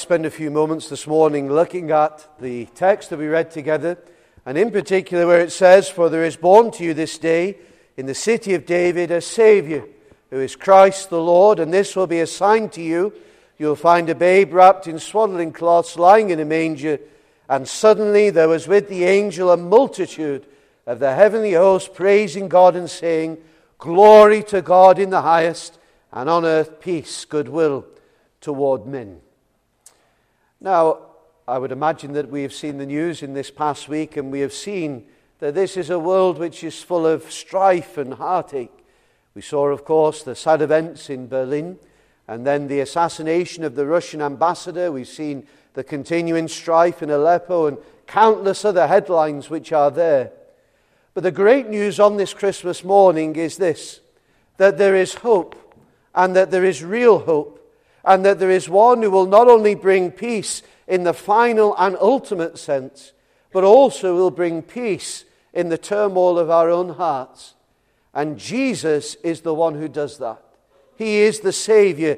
spend a few moments this morning looking at the text that we read together, and in particular where it says, "For there is born to you this day in the city of David a Saviour, who is Christ the Lord, and this will be a sign to you. You will find a babe wrapped in swaddling cloths lying in a manger." And suddenly there was with the angel a multitude of the heavenly host praising God and saying, "Glory to God in the highest, and on earth peace, goodwill toward men." Now, I would imagine that we have seen the news in this past week, and we have seen that this is a world which is full of strife and heartache. We saw, of course, the sad events in Berlin, and then the assassination of the Russian ambassador. We've seen the continuing strife in Aleppo and countless other headlines which are there. But the great news on this Christmas morning is this, that there is hope, and that there is real hope, and that there is one who will not only bring peace in the final and ultimate sense, but also will bring peace in the turmoil of our own hearts. And Jesus is the one who does that. He is the Saviour